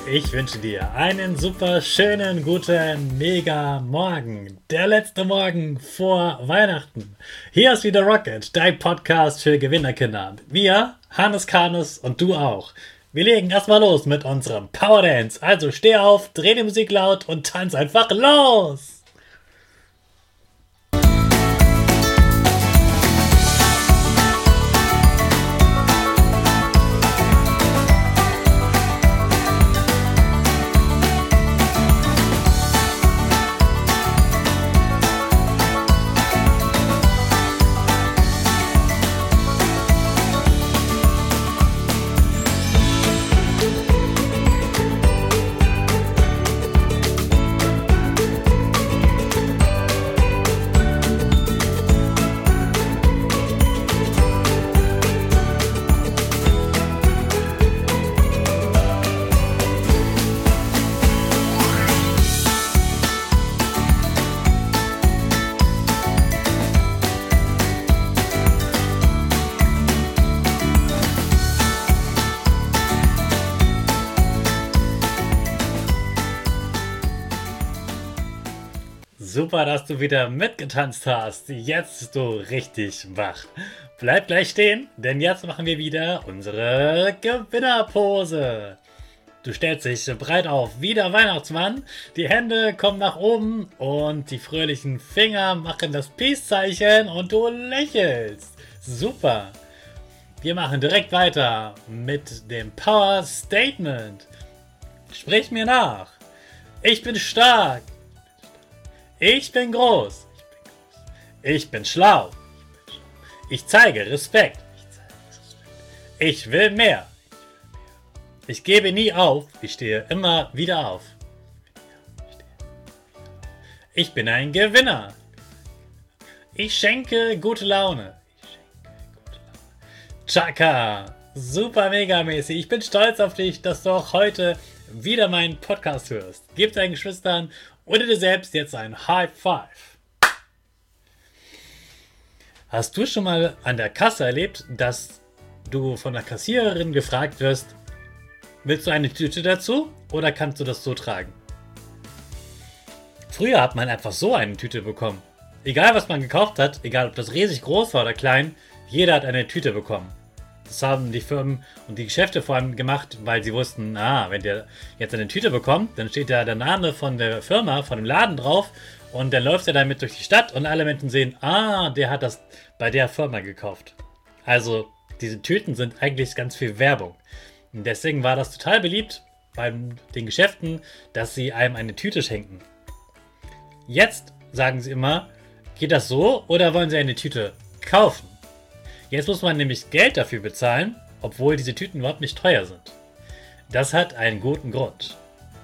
Ich wünsche dir einen super schönen, guten, mega Morgen. Der letzte Morgen vor Weihnachten. Hier ist wieder Rocket, dein Podcast für Gewinnerkinder. Wir, Hannes Karnes und du auch. Wir legen erstmal los mit unserem Power Dance. Also steh auf, dreh die Musik laut und tanz einfach los. Super, dass du wieder mitgetanzt hast. Jetzt bist du richtig wach. Bleib gleich stehen, denn jetzt machen wir wieder unsere Gewinnerpose. Du stellst dich breit auf wie der Weihnachtsmann. Die Hände kommen nach oben und die fröhlichen Finger machen das Peace-Zeichen und du lächelst. Super. Wir machen direkt weiter mit dem Power Statement. Sprich mir nach. Ich bin stark. Ich bin groß. Ich bin schlau. Ich zeige Respekt. Ich will mehr. Ich gebe nie auf. Ich stehe immer wieder auf. Ich bin ein Gewinner. Ich schenke gute Laune. Chaka. Super mega mäßig. Ich bin stolz auf dich, dass du auch heute wieder meinen Podcast hörst. Gib deinen Geschwistern oder dir selbst jetzt ein High Five. Hast du schon mal an der Kasse erlebt, dass du von der Kassiererin gefragt wirst, willst du eine Tüte dazu oder kannst du das so tragen? Früher hat man einfach so eine Tüte bekommen. Egal was man gekauft hat, egal ob das riesig groß war oder klein, jeder hat eine Tüte bekommen. Das haben die Firmen und die Geschäfte vor allem gemacht, weil sie wussten, wenn der jetzt eine Tüte bekommt, dann steht da der Name von der Firma, von dem Laden drauf und dann läuft er damit durch die Stadt und alle Menschen sehen, der hat das bei der Firma gekauft. Also diese Tüten sind eigentlich ganz viel Werbung. Und deswegen war das total beliebt bei den Geschäften, dass sie einem eine Tüte schenken. Jetzt sagen sie immer, geht das so oder wollen sie eine Tüte kaufen? Jetzt muss man nämlich Geld dafür bezahlen, obwohl diese Tüten überhaupt nicht teuer sind. Das hat einen guten Grund.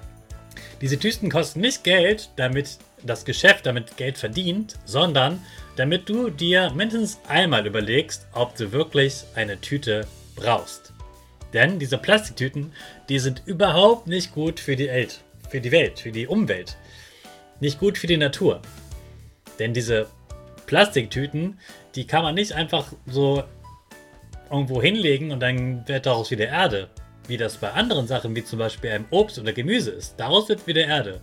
Diese Tüten kosten nicht Geld, damit das Geschäft damit Geld verdient, sondern damit du dir mindestens einmal überlegst, ob du wirklich eine Tüte brauchst. Denn diese Plastiktüten, die sind überhaupt nicht gut für die Welt, für die Umwelt. Nicht gut für die Natur. Denn diese Plastiktüten, die kann man nicht einfach so irgendwo hinlegen und dann wird daraus wieder Erde. Wie das bei anderen Sachen, wie zum Beispiel einem Obst oder Gemüse ist. Daraus wird wieder Erde.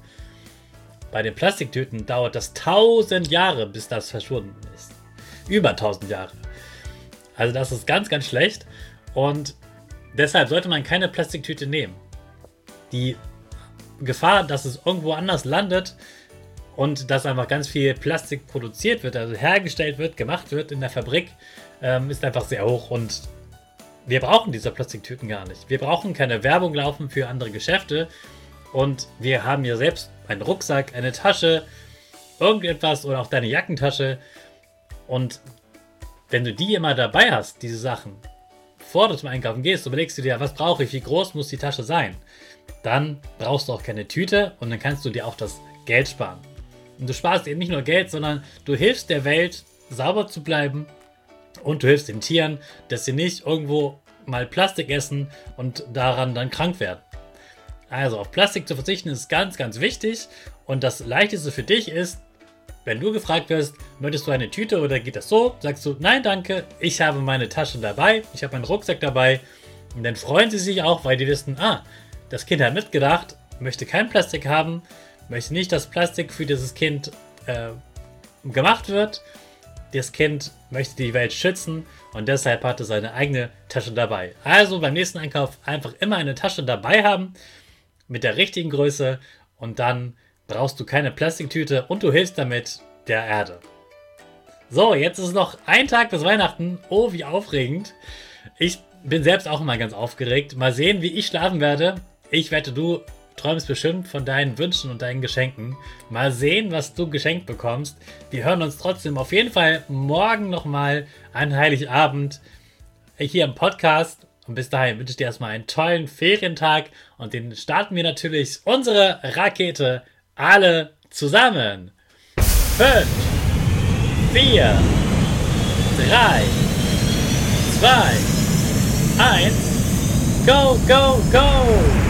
Bei den Plastiktüten dauert das 1000 Jahre, bis das verschwunden ist. Über 1000 Jahre. Also das ist ganz, ganz schlecht. Und deshalb sollte man keine Plastiktüte nehmen. Die Gefahr, dass es irgendwo anders landet, und dass einfach ganz viel Plastik produziert wird, also hergestellt wird, gemacht wird in der Fabrik, ist einfach sehr hoch. Und wir brauchen diese Plastiktüten gar nicht. Wir brauchen keine Werbung laufen für andere Geschäfte. Und wir haben ja selbst einen Rucksack, eine Tasche, irgendetwas oder auch deine Jackentasche. Und wenn du die immer dabei hast, diese Sachen, bevor du zum Einkaufen gehst, überlegst du dir, was brauche ich, wie groß muss die Tasche sein? Dann brauchst du auch keine Tüte und dann kannst du dir auch das Geld sparen. Und du sparst eben nicht nur Geld, sondern du hilfst der Welt, sauber zu bleiben und du hilfst den Tieren, dass sie nicht irgendwo mal Plastik essen und daran dann krank werden. Also auf Plastik zu verzichten ist ganz, ganz wichtig und das Leichteste für dich ist, wenn du gefragt wirst, möchtest du eine Tüte oder geht das so, sagst du, nein danke, ich habe meine Tasche dabei, ich habe meinen Rucksack dabei und dann freuen sie sich auch, weil die wissen, Das Kind hat mitgedacht, möchte kein Plastik haben, möchte nicht, dass Plastik für dieses Kind gemacht wird. Das Kind möchte die Welt schützen und deshalb hatte seine eigene Tasche dabei. Also beim nächsten Einkauf einfach immer eine Tasche dabei haben mit der richtigen Größe und dann brauchst du keine Plastiktüte und du hilfst damit der Erde. So, jetzt ist noch ein Tag bis Weihnachten. Oh, wie aufregend. Ich bin selbst auch immer ganz aufgeregt. Mal sehen, wie ich schlafen werde. Ich wette, du träumst bestimmt von deinen Wünschen und deinen Geschenken. Mal sehen, was du geschenkt bekommst. Wir hören uns trotzdem auf jeden Fall morgen nochmal an Heiligabend hier im Podcast. Und bis dahin wünsche ich dir erstmal einen tollen Ferientag. Und den starten wir natürlich unsere Rakete alle zusammen. 5, 4, 3, 2, 1, go, go, go!